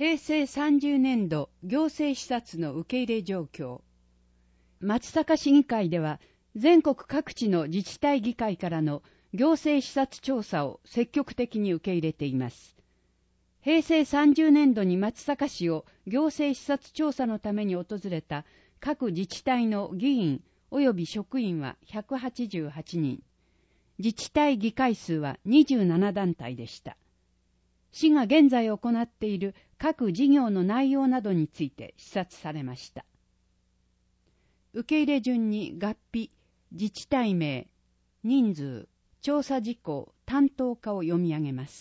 平成30年度行政視察の受け入れ状況。松阪市議会では全国各地の自治体議会からの行政視察調査を積極的に受け入れています。平成30年度に松阪市を行政視察調査のために訪れた各自治体の議員及び職員は188人。自治体議会数は27団体でした。市が現在行っている各事業の内容などについて視察されました。受け入れ順に合併、自治体名、人数、調査事項、担当課を読み上げます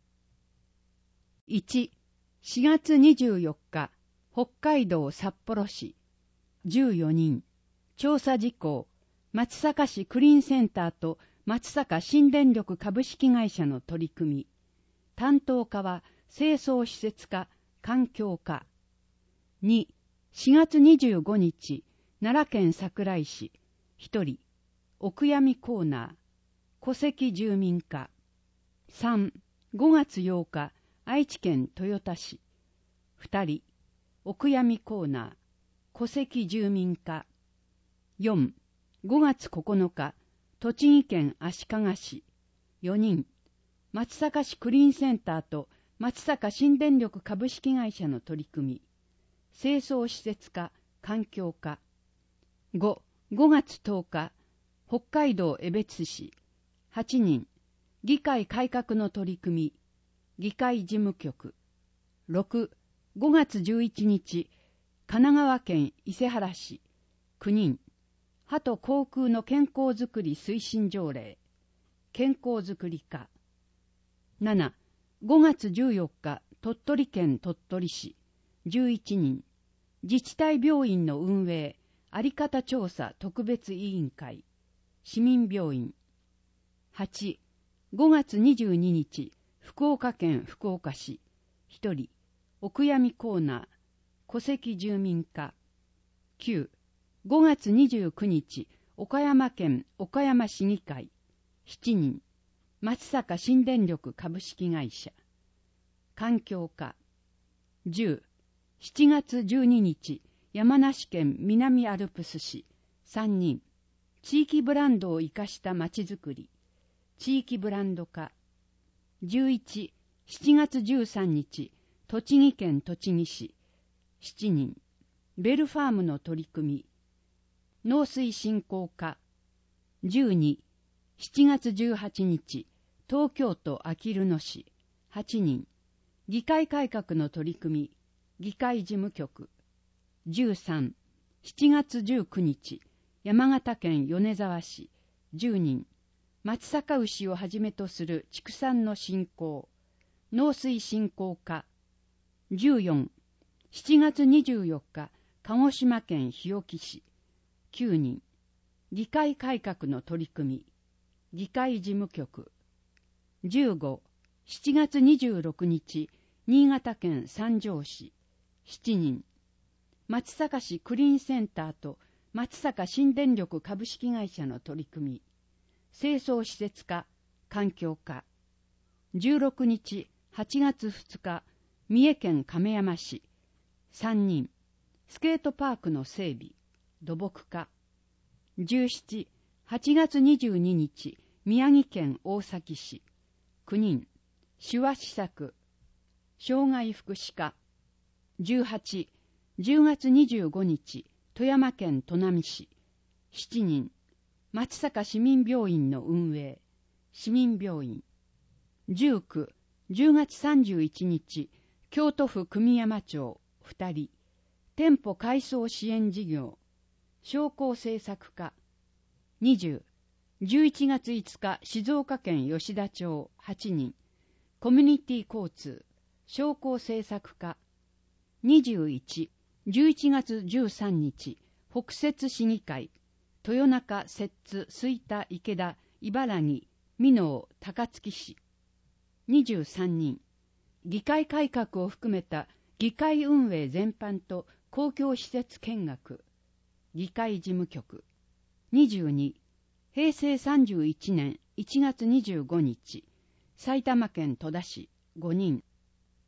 。1、4月24日、北海道札幌市、14人。調査事項、松阪市クリーンセンターと松阪新電力株式会社の取り組み。担当課は清掃施設課、環境課。2、4月25日、奈良県桜井市、1人、お悔やみコーナー、戸籍住民課。3、5月8日、愛知県豊田市、2人、お悔やみコーナー、戸籍住民課。4、5月9日、栃木県足利市、4人、松阪市クリーンセンターと松阪新電力株式会社の取り組み、清掃施設課、環境課。5、5月10日、北海道江別市、8人、議会改革の取り組み、議会事務局。6、5月11日、神奈川県伊勢原市、9人、歯と口腔の健康づくり推進条例、健康づくり課。7、5月14日、鳥取県鳥取市、11人、自治体病院の運営、あり方調査特別委員会、市民病院。8、5月22日、福岡県福岡市、1人、お悔やみコーナー、戸籍住民課。9、5月29日、岡山県岡山市議会、7人、松阪新電力株式会社、環境課。10、7月12日、山梨県南アルプス市、3人、地域ブランドを生かしたまちづくり、地域ブランド課。11、7月13日、栃木県栃木市、7人、ベルファームの取り組み、農水振興課。12、7月18日、東京都あきる野市、8人、議会改革の取り組み、議会事務局。13、7月19日、山形県米沢市、10人、松阪牛をはじめとする畜産の振興、農水振興課。14、7月24日、鹿児島県日置市、9人、議会改革の取り組み、議会事務局。15、7月26日、新潟県三条市、7人、松阪市クリーンセンターと松阪新電力株式会社の取り組み、清掃施設課、環境課。16日、8月2日、三重県亀山市、3人、スケートパークの整備、土木課。17、8月22日、宮城県大崎市、9人、手話施策、障害福祉課。18、10月25日、富山県砺波市、7人、松阪市民病院の運営、市民病院。19、10月31日、京都府久御山町、2人、店舗改装支援事業、商工政策課。20、11月5日、静岡県吉田町、8人、コミュニティ交通、商工政策課。21、11月13日、北摂市議会、豊中、摂津、吹田、池田、茨城、箕面、高槻市。23人、議会改革を含めた議会運営全般と公共施設見学、議会事務局。22、平成31年1月25日、埼玉県戸田市5人、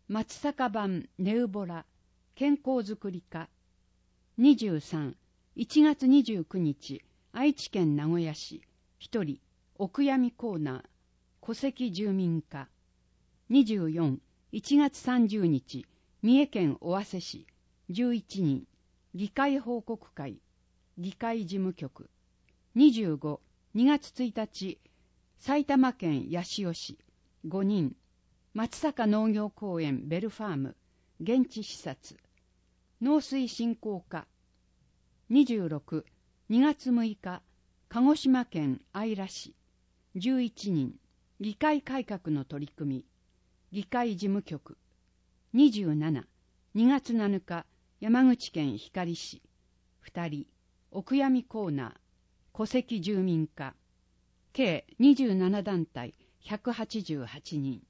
松阪版ネウボラ、健康づくり課。23、1月29日、愛知県名古屋市、1人、お悔やみコーナー、戸籍住民課。24、1月30日、三重県尾鷲市、11人、議会報告会、議会事務局。25、2月1日、埼玉県八潮市、5人、松阪農業公園ベルファーム、現地視察。農水振興課。26、2月6日、鹿児島県姶良市、11人、議会改革の取り組み、議会事務局。27、2月7日、山口県光市、2人、お悔やみコーナー、戸籍住民課。計27団体188人。